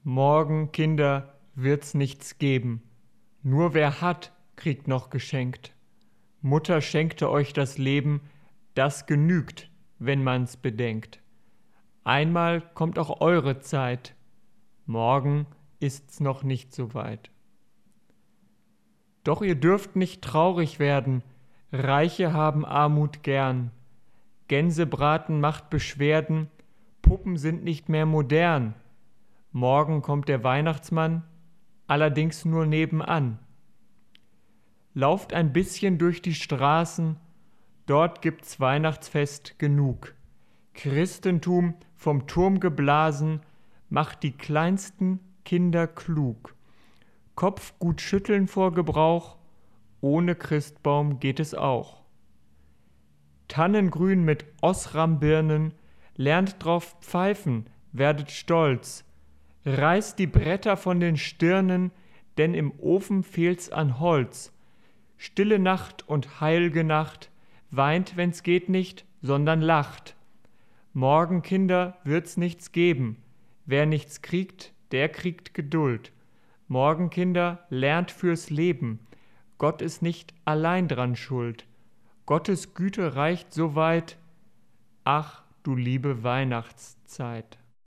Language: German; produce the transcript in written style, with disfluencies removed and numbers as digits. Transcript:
Morgen, Kinder, wird's nichts geben. Nur wer hat, kriegt noch geschenkt. Mutter schenkte euch das Leben, das genügt, wenn man's bedenkt. Einmal kommt auch eure Zeit. Morgen ist's noch nicht so weit. Doch ihr dürft nicht traurig werden. Reiche haben Armut gern. Gänsebraten macht Beschwerden. Puppen sind nicht mehr modern. Morgen kommt der Weihnachtsmann, allerdings nur nebenan. Lauft ein bisschen durch die Straßen, dort gibt's Weihnachtsfest genug. Christentum vom Turm geblasen, macht die kleinsten Kinder klug. Kopf gut schütteln vor Gebrauch, ohne Christbaum geht es auch. Tannengrün mit Osrambirnen, lernt drauf pfeifen, werdet stolz. Reißt die Bretter von den Stirnen, denn im Ofen fehlt's an Holz. Stille Nacht und heilge Nacht, weint, wenn's geht nicht, sondern lacht. Morgen, Kinder, wird's nichts geben. Wer nichts kriegt, der kriegt Geduld. Morgen, Kinder, lernt fürs Leben. Gott ist nicht allein dran schuld. Gottes Güte reicht so weit. Ach, du liebe Weihnachtszeit.